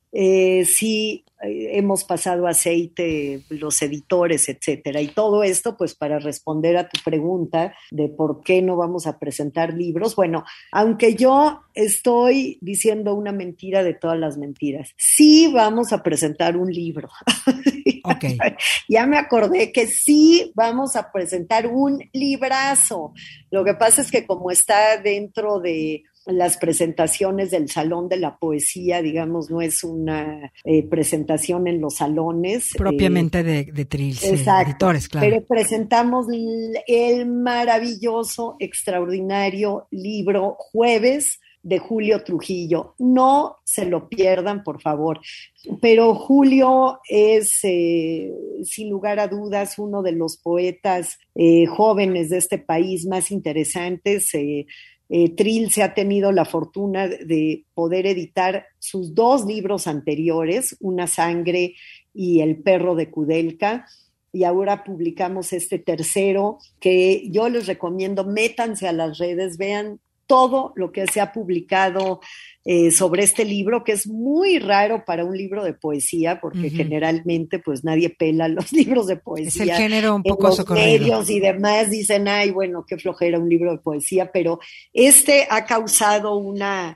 sí hemos pasado aceite los editores, etcétera. Y todo esto, pues, para responder a tu pregunta de por qué no vamos a presentar libros. Bueno, aunque yo estoy diciendo una mentira de todas las mentiras, sí vamos a presentar un libro. Okay. Ya me acordé que sí vamos a presentar un librazo. Lo que pasa es que como está dentro de las presentaciones del Salón de la Poesía, digamos, no es una presentación en los salones. Propiamente de Trilce, editores, claro. Pero presentamos el maravilloso, extraordinario libro Jueves de Julio Trujillo. No se lo pierdan, por favor. Pero Julio es, sin lugar a dudas, uno de los poetas jóvenes de este país más interesantes. Trilce ha tenido la fortuna de poder editar sus 2 libros anteriores, Una Sangre y El Perro de Kudelka, y ahora publicamos este tercero, que yo les recomiendo, métanse a las redes, vean todo lo que se ha publicado sobre este libro, que es muy raro para un libro de poesía, porque generalmente pues nadie pela los libros de poesía. Es el género un poco socorrido. Los medios y demás dicen, ay, bueno, qué flojera un libro de poesía, pero este ha causado una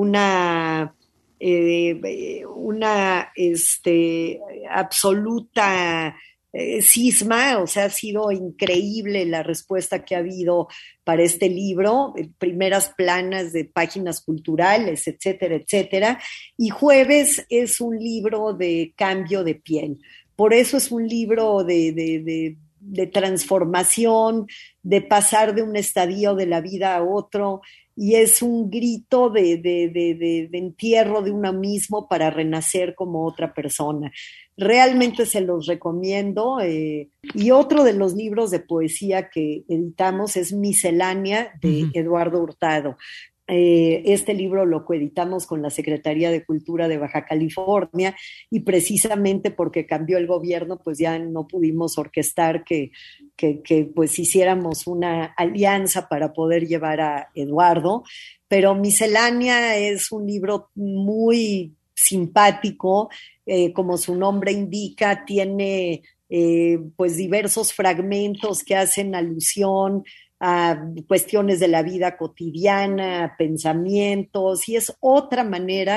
absoluta cisma, o sea, ha sido increíble la respuesta que ha habido para este libro, primeras planas de páginas culturales, etcétera, etcétera, y Jueves es un libro de cambio de piel, por eso es un libro de transformación, de pasar de un estadio de la vida a otro, y es un grito de entierro de uno mismo para renacer como otra persona. Realmente se los recomiendo. Y otro de los libros de poesía que editamos es Miscelánea de Eduardo Hurtado. Este libro lo coeditamos con la Secretaría de Cultura de Baja California y precisamente porque cambió el gobierno, pues ya no pudimos orquestar que pues hiciéramos una alianza para poder llevar a Eduardo, pero Miscelánea es un libro muy simpático, como su nombre indica, tiene pues diversos fragmentos que hacen alusión a cuestiones de la vida cotidiana, a pensamientos, y es otra manera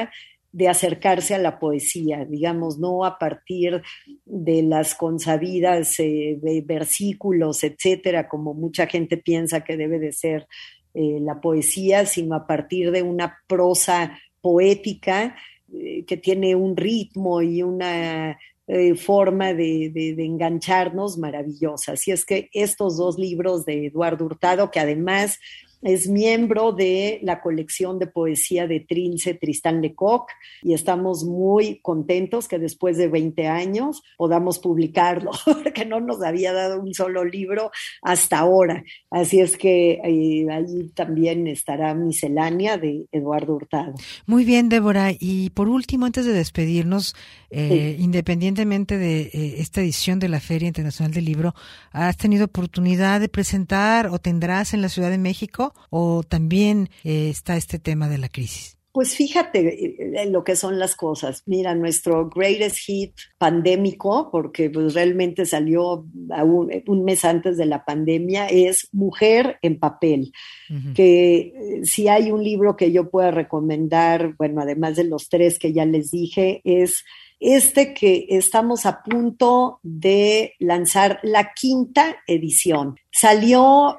de acercarse a la poesía, digamos, no a partir de las consabidas versículos, etcétera, como mucha gente piensa que debe de ser la poesía, sino a partir de una prosa poética que tiene un ritmo y una forma de engancharnos maravillosa. Así es que estos dos libros de Eduardo Hurtado, que además es miembro de la colección de poesía de Trince Tristán Lecoq, y estamos muy contentos que después de 20 años podamos publicarlo, porque no nos había dado un solo libro hasta ahora. Así es que allí también estará Miscelánea de Eduardo Hurtado. Muy bien, Débora. Y por último, antes de despedirnos, sí, independientemente de esta edición de la Feria Internacional del Libro, ¿has tenido oportunidad de presentar o tendrás en la Ciudad de México? ¿O también está este tema de la crisis? Pues fíjate lo que son las cosas. Mira, nuestro greatest hit pandémico, porque pues realmente salió un mes antes de la pandemia, es Mujer en Papel. Uh-huh. Que si hay un libro que yo pueda recomendar, bueno, además de los 3 que ya les dije, es que estamos a punto de lanzar la 5ª edición. Salió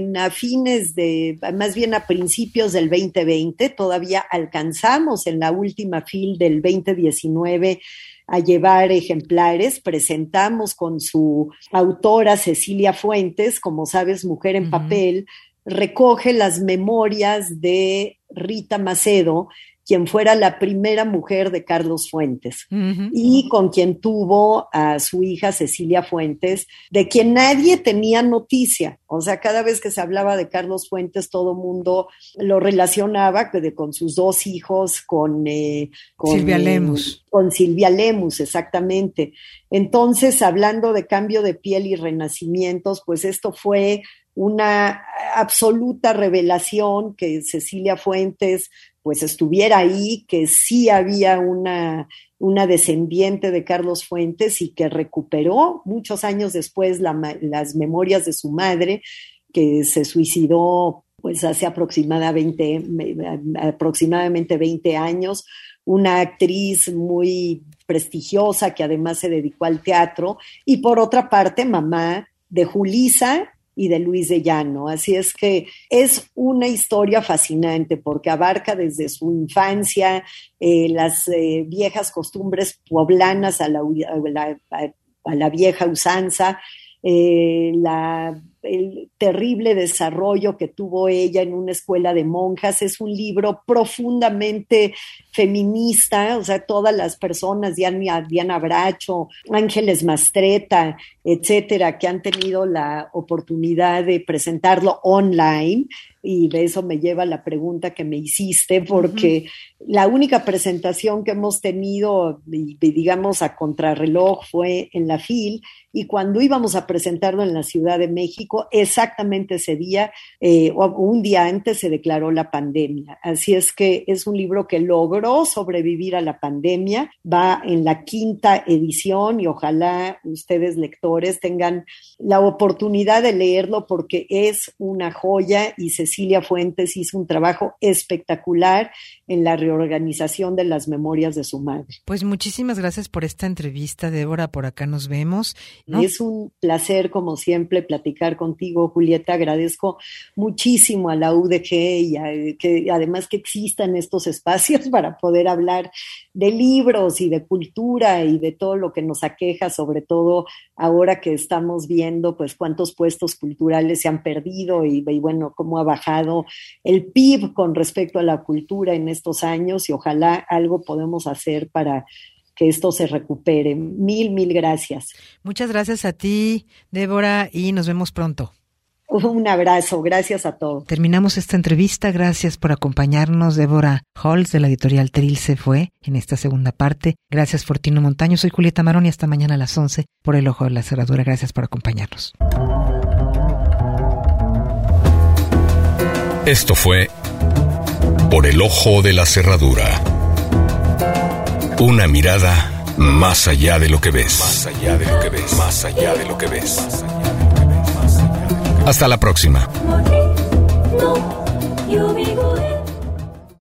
más bien a principios del 2020, todavía alcanzamos en la última fil del 2019 a llevar ejemplares, presentamos con su autora Cecilia Fuentes, como sabes, Mujer en Papel, recoge las memorias de Rita Macedo, quien fuera la primera mujer de Carlos Fuentes, y con quien tuvo a su hija Cecilia Fuentes, de quien nadie tenía noticia. O sea, cada vez que se hablaba de Carlos Fuentes, todo mundo lo relacionaba con sus 2 hijos, con Silvia Lemus. Con Silvia Lemus, exactamente. Entonces, hablando de cambio de piel y renacimientos, pues esto fue una absoluta revelación, que Cecilia Fuentes pues estuviera ahí, que sí había una descendiente de Carlos Fuentes y que recuperó muchos años después las memorias de su madre, que se suicidó pues hace aproximadamente 20 años, una actriz muy prestigiosa que además se dedicó al teatro, y por otra parte mamá de Julisa y de Luis de Llano. Así es que es una historia fascinante porque abarca desde su infancia las viejas costumbres poblanas a la vieja usanza, el terrible desarrollo que tuvo ella en una escuela de monjas. Es un libro profundamente feminista, o sea, todas las personas, Diana Bracho, Ángeles Mastretta, etcétera, que han tenido la oportunidad de presentarlo online, y de eso me lleva la pregunta que me hiciste, porque la única presentación que hemos tenido, digamos, a contrarreloj fue en la FIL, y cuando íbamos a presentarlo en la Ciudad de México, exactamente ese día, o un día antes, se declaró la pandemia. Así es que es un libro que logró sobrevivir a la pandemia, va en la 5ª edición, y ojalá ustedes lectores tengan la oportunidad de leerlo porque es una joya, y Cecilia Fuentes hizo un trabajo espectacular en la reorganización de las memorias de su madre. Pues muchísimas gracias por esta entrevista, Débora, por acá nos vemos, ¿no? Es un placer, como siempre, platicar contigo, Julieta. Agradezco muchísimo a la UDG y que además que existan estos espacios para poder hablar de libros y de cultura y de todo lo que nos aqueja, sobre todo ahora que estamos viendo pues cuántos puestos culturales se han perdido y bueno, cómo ha bajado el PIB con respecto a la cultura en estos años, y ojalá algo podemos hacer para que esto se recupere. Mil gracias. Muchas gracias a ti, Débora, y nos vemos pronto. Un abrazo, gracias a todos. Terminamos esta entrevista, gracias por acompañarnos. Débora Holtz de la editorial Trilce fue en esta segunda parte. Gracias, Fortino Montaño. Soy Julieta Marón y hasta mañana a las 11 por El Ojo de la Cerradura. Gracias por acompañarnos. Esto fue Por el Ojo de la Cerradura. Una mirada más allá de lo que ves. Más allá de lo que ves. Más allá de lo que ves. Hasta la próxima.